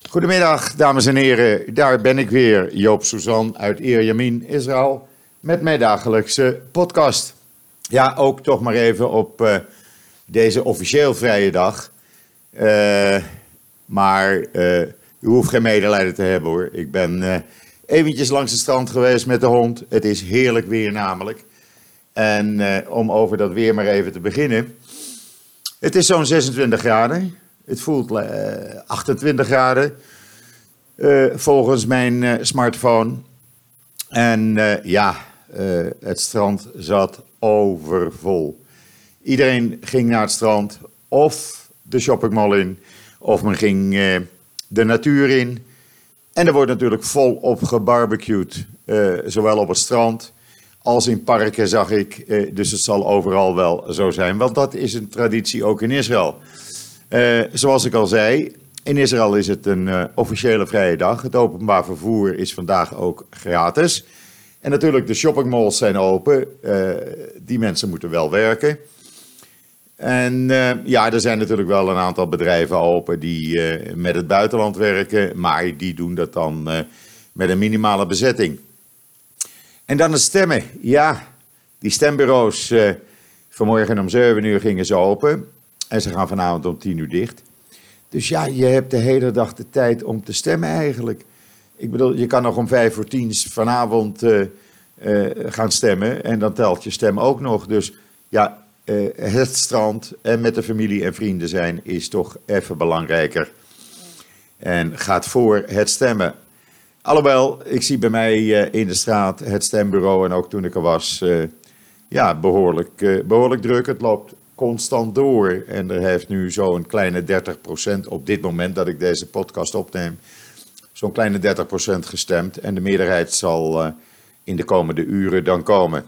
Goedemiddag, dames en heren. Daar ben ik weer, Joop Suzan uit Ierjemien, Israël, met mijn dagelijkse podcast. Ja, ook toch maar even op deze officieel vrije dag. Maar u hoeft geen medelijden te hebben hoor. Ik ben eventjes langs het strand geweest met de hond. Het is heerlijk weer namelijk. En om over dat weer maar even te beginnen. Het is zo'n 26 graden. Het voelt 28 graden volgens mijn smartphone. En het strand zat overvol. Iedereen ging naar het strand of de shoppingmall in of men ging de natuur in. En er wordt natuurlijk volop gebarbecued, zowel op het strand als in parken zag ik. Dus het zal overal wel zo zijn, want dat is een traditie ook in Israël. Zoals ik al zei, in Israël is het een officiële vrije dag. Het openbaar vervoer is vandaag ook gratis. En natuurlijk de shoppingmalls zijn open. Die mensen moeten wel werken. En er zijn natuurlijk wel een aantal bedrijven open die met het buitenland werken. Maar die doen dat dan met een minimale bezetting. En dan het stemmen. Ja, die stembureaus vanmorgen om 7 uur gingen ze open. En ze gaan vanavond om 10 uur dicht. Dus ja, je hebt de hele dag de tijd om te stemmen eigenlijk. Ik bedoel, je kan nog om 9:55 vanavond gaan stemmen. En dan telt je stem ook nog. Dus ja, het strand en met de familie en vrienden zijn is toch even belangrijker. En gaat voor het stemmen. Alhoewel, ik zie bij mij in de straat het stembureau en ook toen ik er was, behoorlijk druk. Het loopt constant door en er heeft nu zo'n kleine 30% op dit moment dat ik deze podcast opneem, zo'n kleine 30% gestemd en de meerderheid zal in de komende uren dan komen.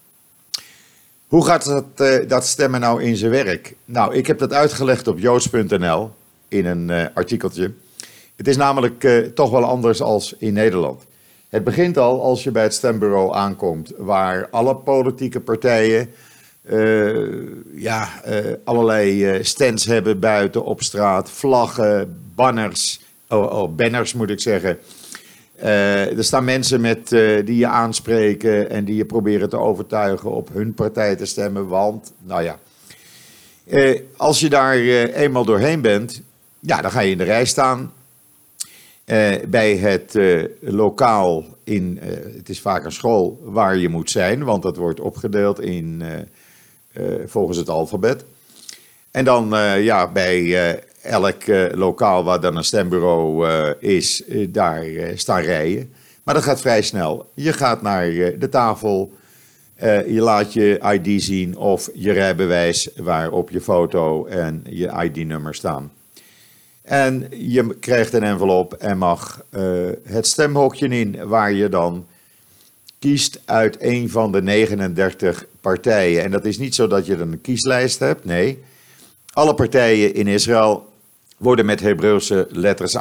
Hoe gaat dat stemmen nou in zijn werk? Nou, ik heb dat uitgelegd op joods.nl in een artikeltje. Het is namelijk toch wel anders als in Nederland. Het begint al als je bij het stembureau aankomt, waar alle politieke partijen allerlei stands hebben buiten op straat, vlaggen, banners moet ik zeggen. Er staan mensen die je aanspreken en die je proberen te overtuigen op hun partij te stemmen, want, als je daar eenmaal doorheen bent, ja, dan ga je in de rij staan. Bij het lokaal het is vaak een school waar je moet zijn, want dat wordt opgedeeld volgens het alfabet. En dan bij elk lokaal waar dan een stembureau is, daar staan rijen. Maar dat gaat vrij snel. Je gaat naar de tafel, je laat je ID zien of je rijbewijs waarop je foto en je ID-nummer staan. En je krijgt een envelop en mag het stemhokje in waar je dan kiest uit een van de 39 partijen. En dat is niet zo dat je dan een kieslijst hebt, nee. Alle partijen in Israël worden met Hebreeuwse letters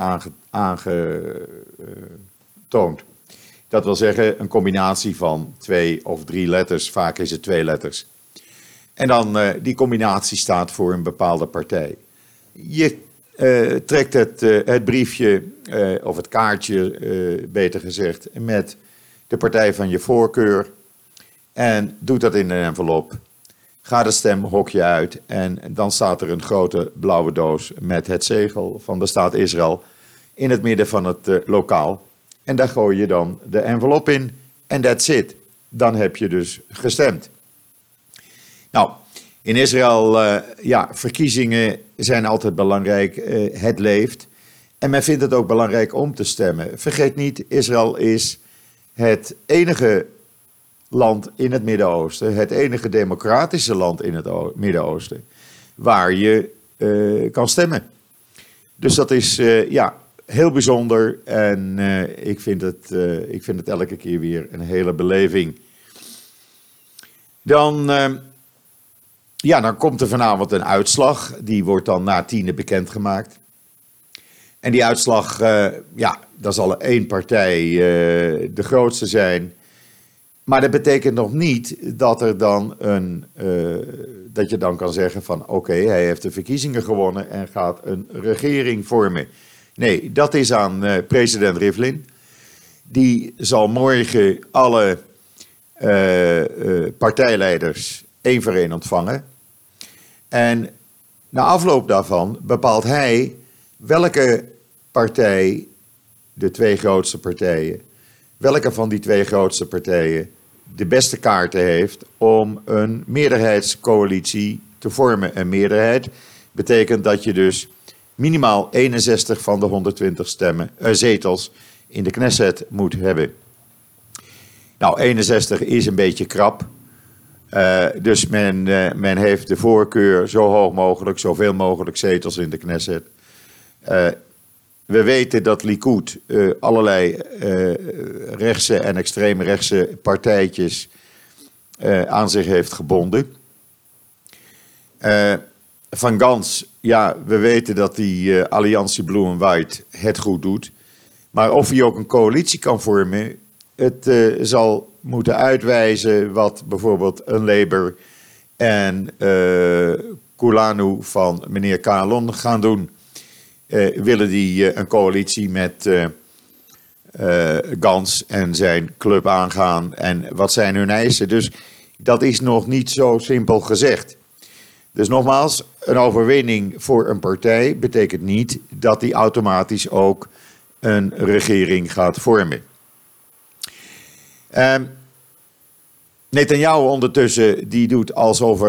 aangetoond. Dat wil zeggen een combinatie van 2 of 3 letters, vaak is het 2 letters. En dan die combinatie staat voor een bepaalde partij. Je trekt het briefje, of het kaartje, beter gezegd, met de partij van je voorkeur en doet dat in een envelop. Gaat het stemhokje uit en dan staat er een grote blauwe doos met het zegel van de staat Israël in het midden van het lokaal. En daar gooi je dan de envelop in en that's it. Dan heb je dus gestemd. Nou, in Israël, verkiezingen zijn altijd belangrijk. Het leeft. En men vindt het ook belangrijk om te stemmen. Vergeet niet, Israël is het enige land in het Midden-Oosten, het enige democratische land in het Midden-Oosten, waar je kan stemmen. Dus dat is heel bijzonder en ik vind het elke keer weer een hele beleving. Dan komt er vanavond een uitslag, die wordt dan na 10:00 bekendgemaakt. En die uitslag, daar zal één partij de grootste zijn. Maar dat betekent nog niet dat er dan dat je dan kan zeggen van oké, hij heeft de verkiezingen gewonnen en gaat een regering vormen. Nee, dat is aan president Rivlin. Die zal morgen alle partijleiders één voor één ontvangen. En na afloop daarvan bepaalt hij welke partij, de twee grootste partijen, welke van die twee grootste partijen de beste kaarten heeft om een meerderheidscoalitie te vormen. Een meerderheid betekent dat je dus minimaal 61 van de 120 zetels in de Knesset moet hebben. Nou, 61 is een beetje krap. Dus men heeft de voorkeur zo hoog mogelijk, zoveel mogelijk zetels in de Knesset. We weten dat Likud allerlei rechtse en extreem rechtse partijtjes aan zich heeft gebonden. Van Gans, ja, we weten dat die alliantie Blue and White het goed doet. Maar of hij ook een coalitie kan vormen, het zal moeten uitwijzen wat bijvoorbeeld een Labour en Kulanu van meneer Kalon gaan doen. Willen die een coalitie met Gans en zijn club aangaan en wat zijn hun eisen? Dus dat is nog niet zo simpel gezegd. Dus nogmaals, een overwinning voor een partij betekent niet dat die automatisch ook een regering gaat vormen. Netanyahu ondertussen, die doet alsof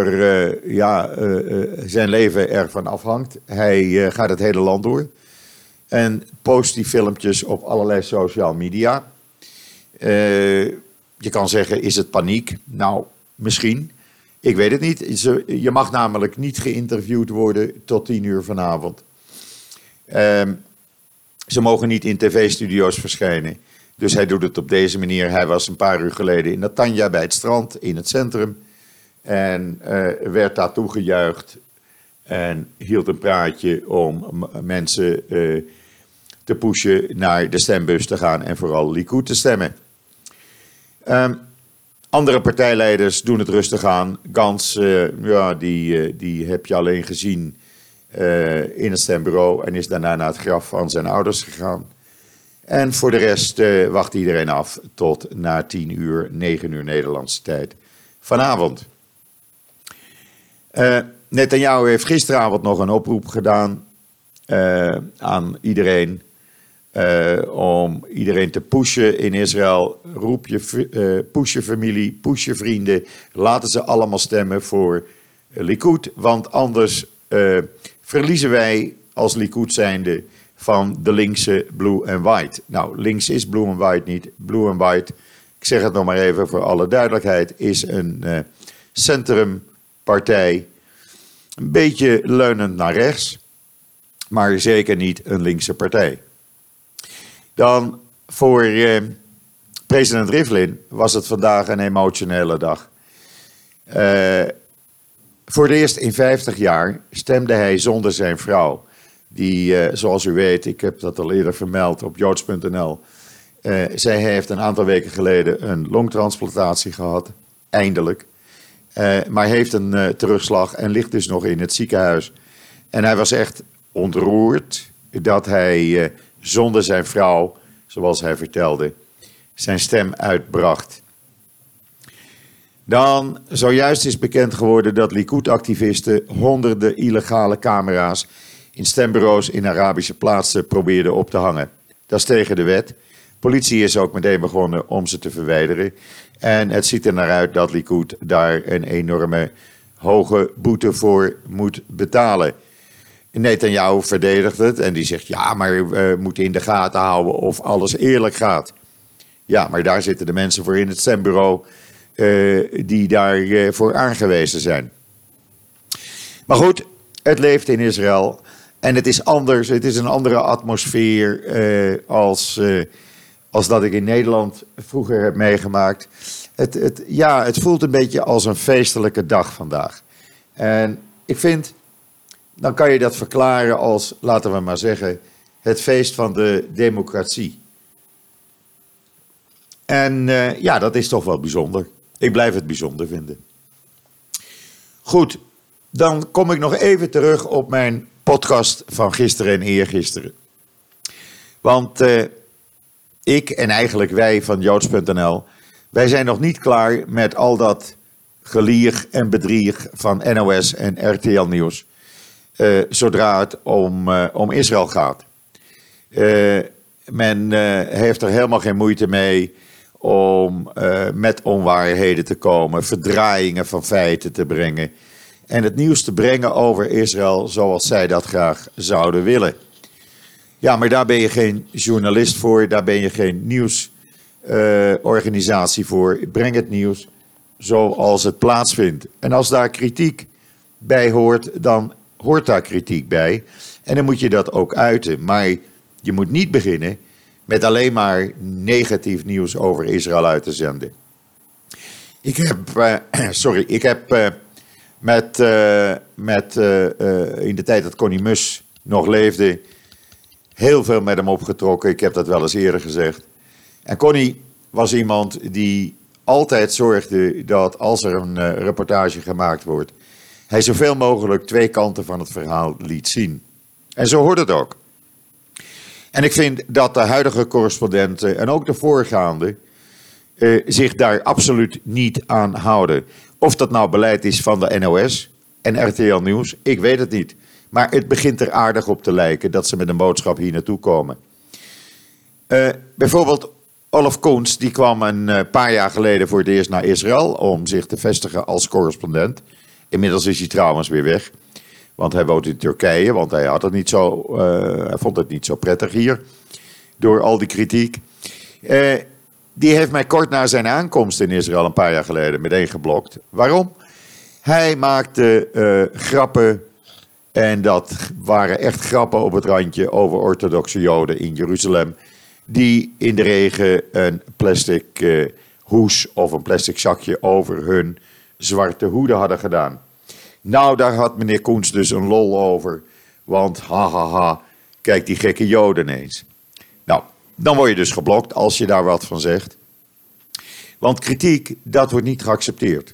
zijn leven ervan afhangt. Hij gaat het hele land door en post die filmpjes op allerlei social media. Je kan zeggen, is het paniek? Nou, misschien. Ik weet het niet. Je mag namelijk niet geïnterviewd worden tot 10 uur vanavond. Ze mogen niet in tv-studio's verschijnen. Dus hij doet het op deze manier. Hij was een paar uur geleden in Netanya bij het strand in het centrum. En werd daar toegejuicht. En hield een praatje om mensen te pushen naar de stembus te gaan. En vooral Likud te stemmen. Andere partijleiders doen het rustig aan. Gans, die heb je alleen gezien in het stembureau. En is daarna naar het graf van zijn ouders gegaan. En voor de rest wacht iedereen af tot na 10 uur, 9 uur Nederlandse tijd vanavond. Netanyahu heeft gisteravond nog een oproep gedaan aan iedereen. Om iedereen te pushen in Israël. Push je familie, push je vrienden. Laten ze allemaal stemmen voor Likud. Want anders verliezen wij als Likud zijnde van de linkse Blue and White. Nou, links is Blue and White niet. Blue and White, ik zeg het nog maar even voor alle duidelijkheid, is een centrumpartij. Een beetje leunend naar rechts, maar zeker niet een linkse partij. Dan voor president Rivlin was het vandaag een emotionele dag. Voor het eerst in 50 jaar stemde hij zonder zijn vrouw. Die, zoals u weet, ik heb dat al eerder vermeld op joods.nl. Zij heeft een aantal weken geleden een longtransplantatie gehad. Eindelijk. Maar heeft een terugslag en ligt dus nog in het ziekenhuis. En hij was echt ontroerd dat hij zonder zijn vrouw, zoals hij vertelde, zijn stem uitbracht. Dan zojuist is bekend geworden dat Likud-activisten honderden illegale camera's in stembureaus in Arabische plaatsen probeerden op te hangen. Dat is tegen de wet. Politie is ook meteen begonnen om ze te verwijderen. En het ziet er naar uit dat Likud daar een enorme hoge boete voor moet betalen. Netanyahu verdedigt het en die zegt, ja, maar we moeten in de gaten houden of alles eerlijk gaat. Ja, maar daar zitten de mensen voor in het stembureau die daarvoor aangewezen zijn. Maar goed, het leeft in Israël en het is anders. Het is een andere atmosfeer als dat ik in Nederland vroeger heb meegemaakt. Het voelt een beetje als een feestelijke dag vandaag. En ik vind, dan kan je dat verklaren als, laten we maar zeggen, het feest van de democratie. En dat is toch wel bijzonder. Ik blijf het bijzonder vinden. Goed, dan kom ik nog even terug op mijn podcast van gisteren en eergisteren. Want ik en eigenlijk wij van Joods.nl, wij zijn nog niet klaar met al dat gelieg en bedrieg van NOS en RTL Nieuws. Zodra het om Israël gaat. Men heeft er helemaal geen moeite mee om met onwaarheden te komen, verdraaiingen van feiten te brengen en het nieuws te brengen over Israël zoals zij dat graag zouden willen. Ja, maar daar ben je geen journalist voor, daar ben je geen nieuwsorganisatie voor. Breng het nieuws zoals het plaatsvindt. En als daar kritiek bij hoort, dan hoort daar kritiek bij. En dan moet je dat ook uiten. Maar je moet niet beginnen met alleen maar negatief nieuws over Israël uit te zenden. Ik heb in de tijd dat Connie Mus nog leefde, heel veel met hem opgetrokken. Ik heb dat wel eens eerder gezegd. En Connie was iemand die altijd zorgde dat als er een reportage gemaakt wordt, hij zoveel mogelijk twee kanten van het verhaal liet zien. En zo hoort het ook. En ik vind dat de huidige correspondenten en ook de voorgaande zich daar absoluut niet aan houden. Of dat nou beleid is van de NOS en RTL Nieuws, ik weet het niet. Maar het begint er aardig op te lijken dat ze met een boodschap hier naartoe komen. Bijvoorbeeld Olaf Koens, die kwam een paar jaar geleden voor het eerst naar Israël om zich te vestigen als correspondent. Inmiddels is hij trouwens weer weg, want hij woont in Turkije, want hij vond het niet zo prettig hier, door al die kritiek. Die heeft mij kort na zijn aankomst in Israël een paar jaar geleden meteen geblokt. Waarom? Hij maakte grappen, en dat waren echt grappen op het randje over orthodoxe Joden in Jeruzalem, die in de regen een plastic hoes of een plastic zakje over hun zwarte hoeden hadden gedaan. Nou, daar had meneer Koens dus een lol over, want kijk die gekke Joden eens. Nou, dan word je dus geblokt als je daar wat van zegt. Want kritiek, dat wordt niet geaccepteerd.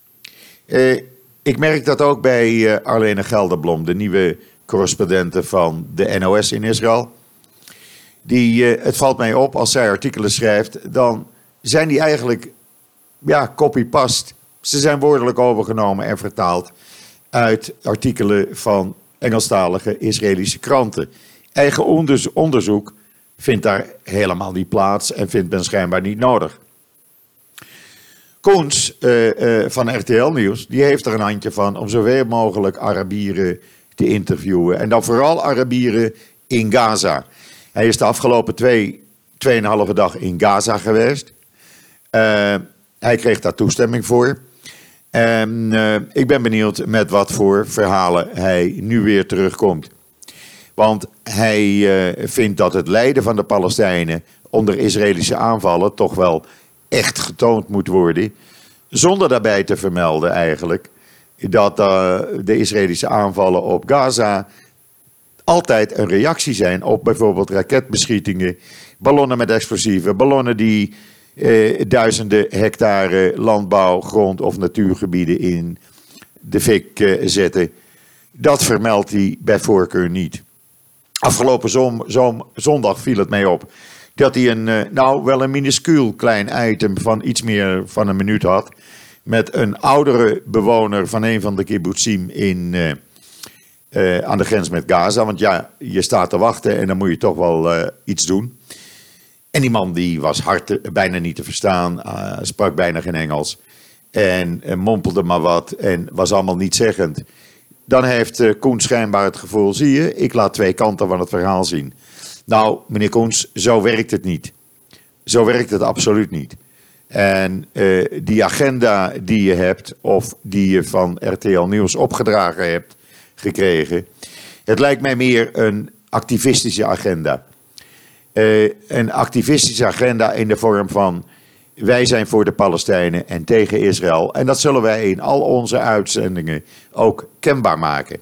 Ik merk dat ook bij Arlene Gelderblom, de nieuwe correspondente van de NOS in Israël. Het valt mij op, als zij artikelen schrijft, dan zijn die eigenlijk copy-paste. Ze zijn woordelijk overgenomen en vertaald uit artikelen van Engelstalige Israëlische kranten. Eigen onderzoek vindt daar helemaal niet plaats en vindt men schijnbaar niet nodig. Koens van RTL Nieuws, die heeft er een handje van om zoveel mogelijk Arabieren te interviewen. En dan vooral Arabieren in Gaza. Hij is de afgelopen 2,5 dag in Gaza geweest. Hij kreeg daar toestemming voor. Ik ben benieuwd met wat voor verhalen hij nu weer terugkomt. Want hij vindt dat het lijden van de Palestijnen onder Israëlische aanvallen toch wel echt getoond moet worden. Zonder daarbij te vermelden eigenlijk dat de Israëlische aanvallen op Gaza altijd een reactie zijn op bijvoorbeeld raketbeschietingen, ballonnen met explosieven, ballonnen die duizenden hectare landbouw, grond of natuurgebieden in de fik zetten. Dat vermeldt hij bij voorkeur niet. Afgelopen zondag viel het mij op dat hij wel een minuscuul klein item van iets meer van een minuut had, met een oudere bewoner van een van de kibbutzim aan de grens met Gaza. Want ja, je staat te wachten en dan moet je toch wel iets doen. En die man die was bijna niet te verstaan, sprak bijna geen Engels en mompelde maar wat en was allemaal nietszeggend. Dan heeft Koens schijnbaar het gevoel, zie je, ik laat twee kanten van het verhaal zien. Nou, meneer Koens, zo werkt het niet. Zo werkt het absoluut niet. En die agenda die je hebt, of die je van RTL Nieuws opgedragen hebt gekregen, het lijkt mij meer een activistische agenda. Een activistische agenda in de vorm van wij zijn voor de Palestijnen en tegen Israël. En dat zullen wij in al onze uitzendingen ook kenbaar maken.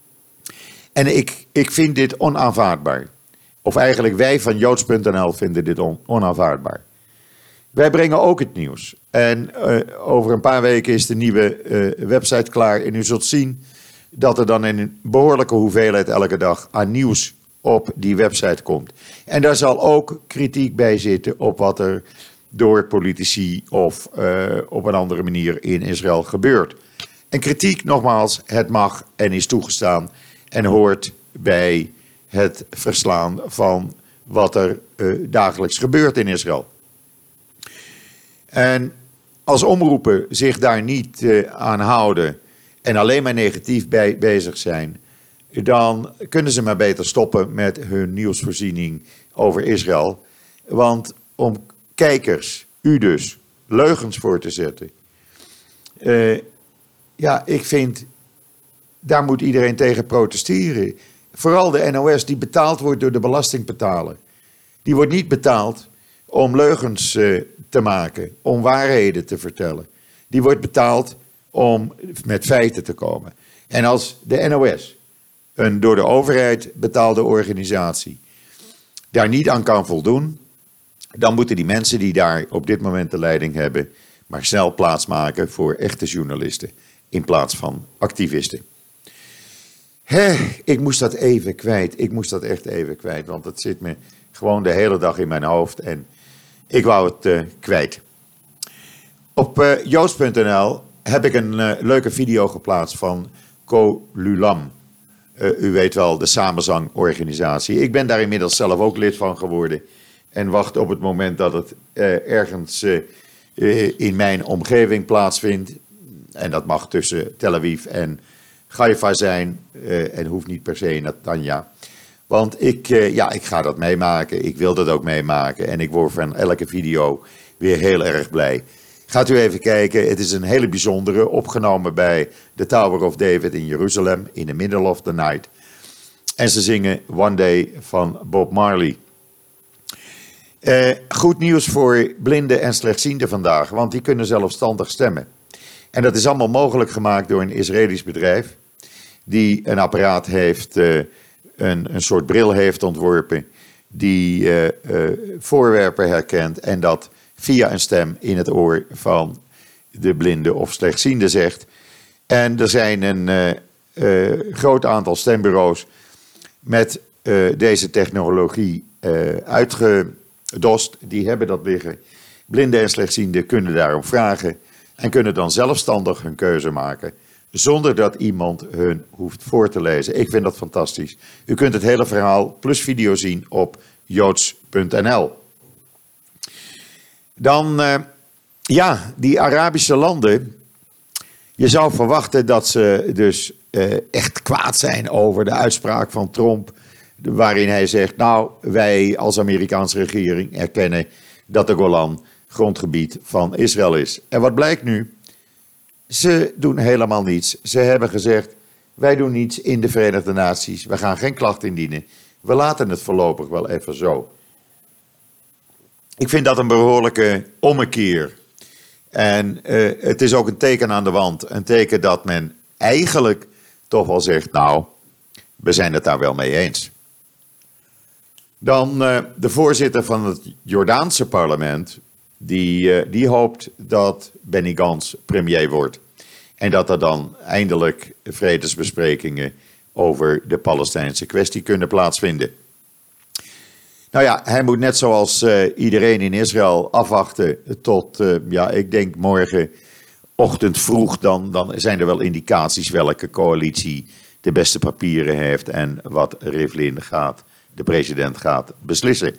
En ik vind dit onaanvaardbaar. Of eigenlijk wij van Joods.nl vinden dit onaanvaardbaar. Wij brengen ook het nieuws. En over een paar weken is de nieuwe website klaar. En u zult zien dat er dan in een behoorlijke hoeveelheid elke dag aan nieuws op die website komt. En daar zal ook kritiek bij zitten op wat er door politici of op een andere manier in Israël gebeurt. En kritiek, nogmaals, het mag en is toegestaan en hoort bij het verslaan van wat er dagelijks gebeurt in Israël. En als omroepen zich daar niet aan houden en alleen maar negatief bezig zijn, dan kunnen ze maar beter stoppen met hun nieuwsvoorziening over Israël. Want om kijkers, u dus, leugens voor te zetten, ik vind, daar moet iedereen tegen protesteren. Vooral de NOS, die betaald wordt door de belastingbetaler. Die wordt niet betaald om leugens te maken, om waarheden te vertellen. Die wordt betaald om met feiten te komen. En als de NOS, een door de overheid betaalde organisatie, daar niet aan kan voldoen, dan moeten die mensen die daar op dit moment de leiding hebben, maar snel plaatsmaken voor echte journalisten in plaats van activisten. Ik moest dat even kwijt. Ik moest dat echt even kwijt, want het zit me gewoon de hele dag in mijn hoofd en ik wou het kwijt. Op joods.nl heb ik een leuke video geplaatst van Colulam. U weet wel, de samenzangorganisatie. Ik ben daar inmiddels zelf ook lid van geworden en wacht op het moment dat het ergens in mijn omgeving plaatsvindt. En dat mag tussen Tel Aviv en Haifa zijn en hoeft niet per se Netanya. Want ik ga dat meemaken, ik wil dat ook meemaken en ik word van elke video weer heel erg blij. Gaat u even kijken, het is een hele bijzondere, opgenomen bij de Tower of David in Jeruzalem in the middle of the night. En ze zingen One Day van Bob Marley. Goed nieuws voor blinden en slechtzienden vandaag, want die kunnen zelfstandig stemmen. En dat is allemaal mogelijk gemaakt door een Israëlisch bedrijf die een apparaat heeft, een soort bril heeft ontworpen die voorwerpen herkent en dat via een stem in het oor van de blinde of slechtziende zegt. En er zijn een groot aantal stembureaus met deze technologie uitgedost. Die hebben dat liggen. Blinden en slechtzienden kunnen daarom vragen en kunnen dan zelfstandig hun keuze maken, zonder dat iemand hun hoeft voor te lezen. Ik vind dat fantastisch. U kunt het hele verhaal plus video zien op joods.nl. Dan, die Arabische landen. Je zou verwachten dat ze dus echt kwaad zijn over de uitspraak van Trump, waarin hij zegt, nou, wij als Amerikaanse regering erkennen dat de Golan grondgebied van Israël is. En wat blijkt nu? Ze doen helemaal niets. Ze hebben gezegd, wij doen niets in de Verenigde Naties. We gaan geen klacht indienen. We laten het voorlopig wel even zo. Ik vind dat een behoorlijke ommekeer. En het is ook een teken aan de wand. Een teken dat men eigenlijk toch wel zegt, nou, we zijn het daar wel mee eens. Dan de voorzitter van het Jordaanse parlement, die hoopt dat Benny Gantz premier wordt. En dat er dan eindelijk vredesbesprekingen over de Palestijnse kwestie kunnen plaatsvinden. Nou ja, hij moet net zoals iedereen in Israël afwachten tot, ik denk morgenochtend vroeg. Dan zijn er wel indicaties welke coalitie de beste papieren heeft en wat Rivlin de president gaat beslissen.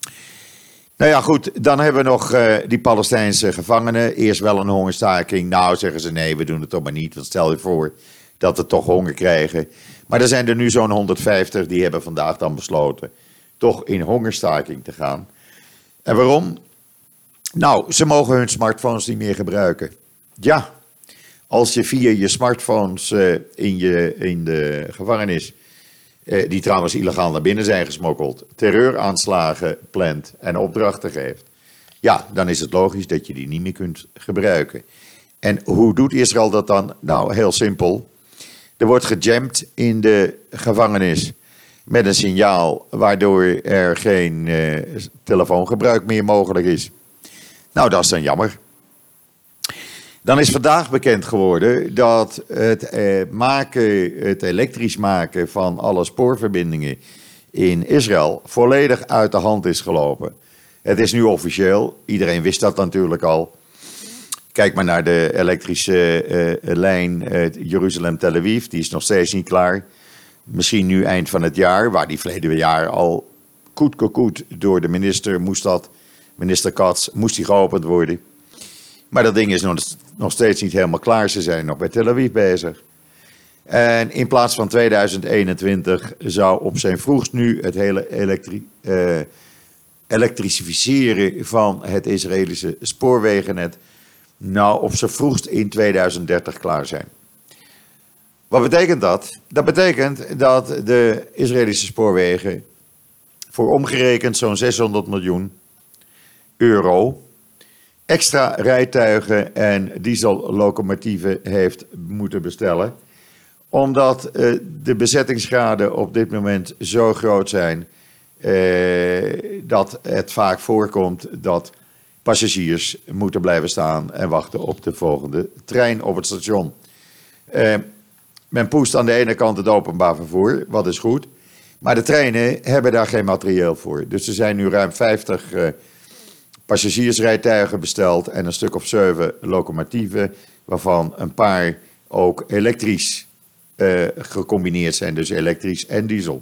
Nou ja, goed, dan hebben we nog die Palestijnse gevangenen. Eerst wel een hongerstaking. Nou, zeggen ze nee, we doen het toch maar niet. Want stel je voor dat we toch honger krijgen. Maar er zijn er nu zo'n 150 die hebben vandaag dan besloten toch in hongerstaking te gaan. En waarom? Nou, ze mogen hun smartphones niet meer gebruiken. Ja, als je via je smartphones in de gevangenis, die trouwens illegaal naar binnen zijn gesmokkeld, terreuraanslagen plant en opdrachten geeft, ja, dan is het logisch dat je die niet meer kunt gebruiken. En hoe doet Israël dat dan? Nou, heel simpel. Er wordt gejamd in de gevangenis met een signaal waardoor er geen telefoongebruik meer mogelijk is. Nou, dat is dan jammer. Dan is vandaag bekend geworden dat het elektrisch maken van alle spoorverbindingen in Israël volledig uit de hand is gelopen. Het is nu officieel, iedereen wist dat natuurlijk al. Kijk maar naar de elektrische lijn Jeruzalem-Tel Aviv, die is nog steeds niet klaar. Misschien nu eind van het jaar, waar die verleden jaar al koet door de minister Katz, moest die geopend worden. Maar dat ding is nog steeds niet helemaal klaar, ze zijn nog bij Tel Aviv bezig. En in plaats van 2021 zou op zijn vroegst nu het hele elektrificeren van het Israëlische spoorwegennet nou op zijn vroegst in 2030 klaar zijn. Wat betekent dat? Dat betekent dat de Israëlische spoorwegen voor omgerekend zo'n 600 miljoen euro extra rijtuigen en diesellocomotieven heeft moeten bestellen. Omdat de bezettingsgraden op dit moment zo groot zijn dat het vaak voorkomt dat passagiers moeten blijven staan en wachten op de volgende trein op het station. Men poest aan de ene kant het openbaar vervoer, wat is goed. Maar de treinen hebben daar geen materieel voor. Dus er zijn nu ruim 50 passagiersrijtuigen besteld en een stuk of 7 locomotieven, waarvan een paar ook elektrisch gecombineerd zijn, dus elektrisch en diesel.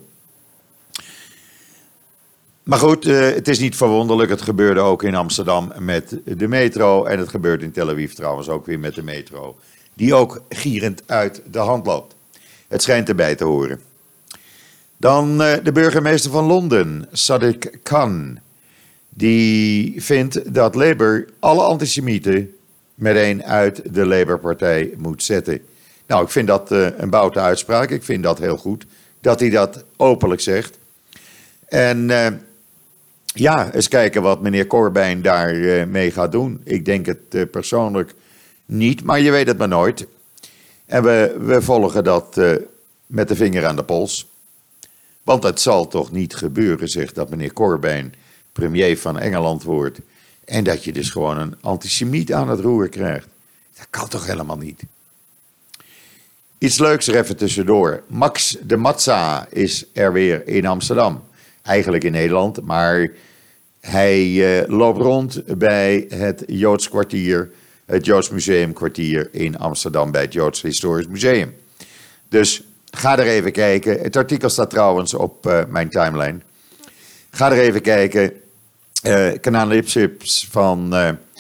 Maar goed, het is niet verwonderlijk. Het gebeurde ook in Amsterdam met de metro. En het gebeurt in Tel Aviv trouwens ook weer met de metro. Die ook gierend uit de hand loopt. Het schijnt erbij te horen. Dan de burgemeester van Londen, Sadiq Khan. Die vindt dat Labour alle antisemieten meteen uit de Labour-partij moet zetten. Nou, ik vind dat een boute uitspraak. Ik vind dat heel goed dat hij dat openlijk zegt. En ja, eens kijken wat meneer Corbyn daar mee gaat doen. Ik denk het persoonlijk niet, maar je weet het maar nooit. En we volgen dat met de vinger aan de pols. Want het zal toch niet gebeuren, zegt dat meneer Corbyn premier van Engeland wordt. En dat je dus gewoon een antisemiet aan het roer krijgt. Dat kan toch helemaal niet. Iets leuks er even tussendoor. Max de Matza is er weer in Amsterdam. Eigenlijk in Nederland, maar hij loopt rond bij het Joods kwartier, het Joods Museumkwartier in Amsterdam bij het Joods Historisch Museum. Dus ga er even kijken. Het artikel staat trouwens op mijn timeline. Ga er even kijken. Kanaal Lipsips van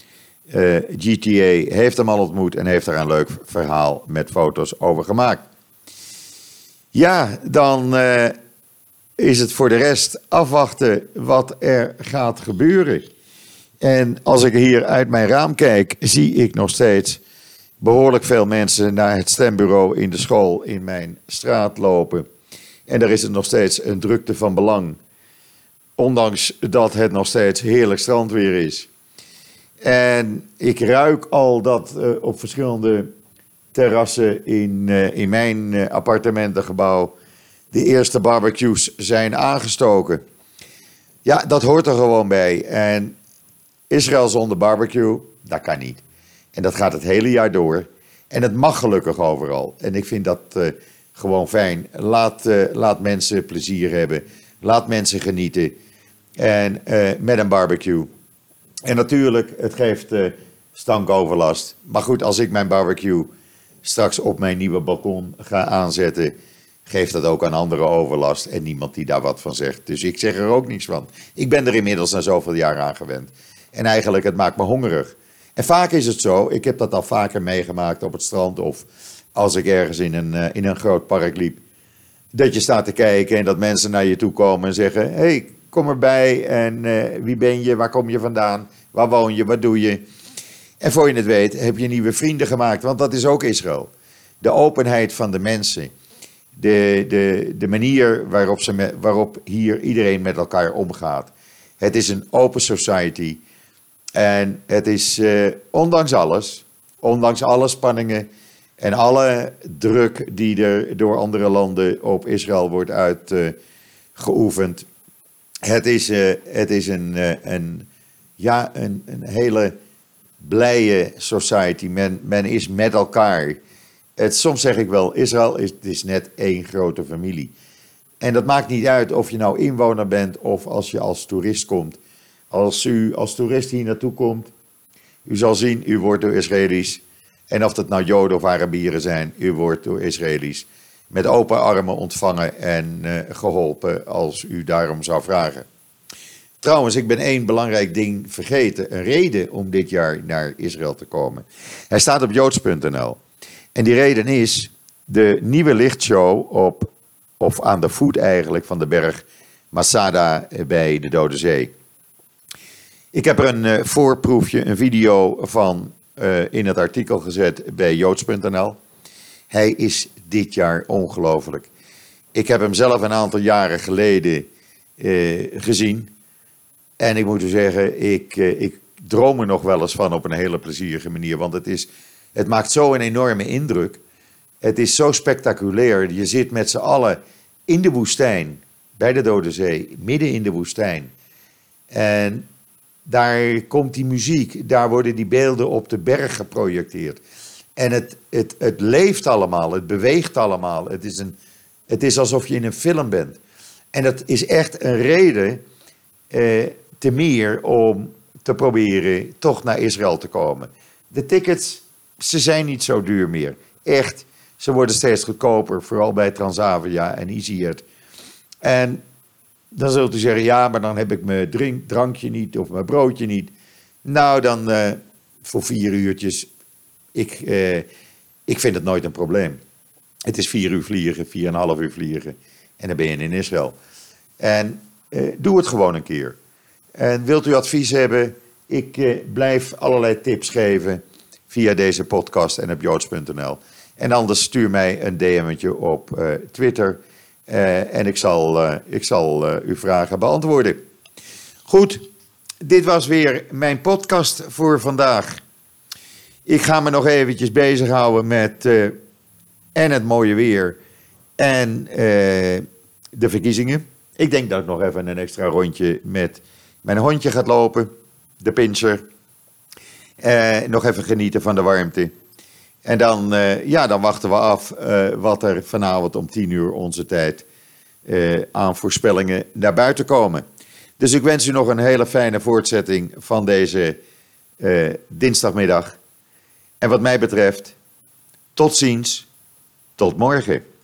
GTA heeft hem al ontmoet en heeft daar een leuk verhaal met foto's over gemaakt. Ja, dan is het voor de rest afwachten wat er gaat gebeuren. En als ik hier uit mijn raam kijk, zie ik nog steeds behoorlijk veel mensen naar het stembureau in de school in mijn straat lopen. En daar is het nog steeds een drukte van belang. Ondanks dat het nog steeds heerlijk strandweer is. En ik ruik al dat op verschillende terrassen in mijn appartementengebouw de eerste barbecues zijn aangestoken. Ja, dat hoort er gewoon bij. En Israël zonder barbecue, dat kan niet. En dat gaat het hele jaar door. En het mag gelukkig overal. En ik vind dat gewoon fijn. Laat mensen plezier hebben. Laat mensen genieten. En met een barbecue. En natuurlijk, het geeft stankoverlast. Maar goed, als ik mijn barbecue straks op mijn nieuwe balkon ga aanzetten, geeft dat ook aan anderen overlast en niemand die daar wat van zegt. Dus ik zeg er ook niets van. Ik ben er inmiddels na zoveel jaar aan gewend. En eigenlijk, het maakt me hongerig. En vaak is het zo, ik heb dat al vaker meegemaakt op het strand of als ik ergens in een groot park liep, dat je staat te kijken en dat mensen naar je toe komen en zeggen, hey, kom erbij en wie ben je, waar kom je vandaan, waar woon je, wat doe je? En voor je het weet heb je nieuwe vrienden gemaakt, want dat is ook Israël. De openheid van de mensen, de manier waarop hier iedereen met elkaar omgaat. Het is een open society en het is ondanks alle spanningen en alle druk die er door andere landen op Israël wordt uitgeoefend. Het is een hele blije society. Men is met elkaar. Soms zeg ik wel, Israël is net één grote familie. En dat maakt niet uit of je nou inwoner bent of als je als toerist komt. Als u als toerist hier naartoe komt, u zal zien, u wordt door Israëli's. En of dat nou Joden of Arabieren zijn, u wordt door Israëli's met open armen ontvangen en geholpen als u daarom zou vragen. Trouwens, ik ben één belangrijk ding vergeten. Een reden om dit jaar naar Israël te komen. Hij staat op joods.nl. En die reden is de nieuwe lichtshow of aan de voet eigenlijk van de berg Masada bij de Dode Zee. Ik heb er een voorproefje, een video van in het artikel gezet bij joods.nl. Hij is dit jaar ongelooflijk. Ik heb hem zelf een aantal jaren geleden gezien. En ik moet u zeggen, ik droom er nog wel eens van op een hele plezierige manier. Want het maakt zo een enorme indruk. Het is zo spectaculair. Je zit met z'n allen in de woestijn, bij de Dode Zee, midden in de woestijn. En daar komt die muziek, daar worden die beelden op de berg geprojecteerd. En het leeft allemaal, het beweegt allemaal. Het is alsof je in een film bent. En dat is echt een reden te meer om te proberen toch naar Israël te komen. De tickets, ze zijn niet zo duur meer. Echt, ze worden steeds goedkoper, vooral bij Transavia en EasyJet. En dan zult u zeggen, ja, maar dan heb ik mijn drankje niet of mijn broodje niet. Nou, dan voor 4 uurtjes, ik vind het nooit een probleem. Het is 4 uur vliegen, 4,5 uur vliegen en dan ben je in Israël. En doe het gewoon een keer. En wilt u advies hebben, ik blijf allerlei tips geven via deze podcast en op joods.nl. En anders stuur mij een DM'tje op Twitter en ik zal uw vragen beantwoorden. Goed, dit was weer mijn podcast voor vandaag. Ik ga me nog eventjes bezighouden met en het mooie weer en de verkiezingen. Ik denk dat ik nog even een extra rondje met mijn hondje gaat lopen, de Pinscher. Nog even genieten van de warmte. En dan wachten we af wat er vanavond om 10 uur onze tijd aan voorspellingen naar buiten komen. Dus ik wens u nog een hele fijne voortzetting van deze dinsdagmiddag. En wat mij betreft, tot ziens, tot morgen.